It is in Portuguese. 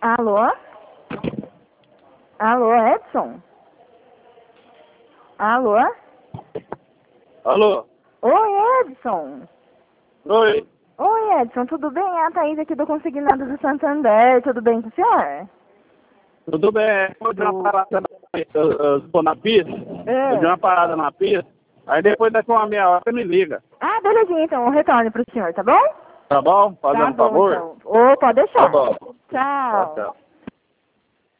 Alô? Alô, Edson? Alô? Alô? Oi, Edson. Oi. Oi, Edson, tudo bem? É a Thaís aqui do Consignado do Santander. Tudo bem com o senhor? Tudo bem? Eu dei uma parada eu tô na pista. Eu dei uma parada na pista. Aí depois daqui uma meia hora você me liga. Ah, belezinha, então. Eu retorno pro senhor, tá bom? Tá bom? Fazendo Tá um bom, favor? então. Ô, pode deixar. Tá bom. Tchau. Tchau.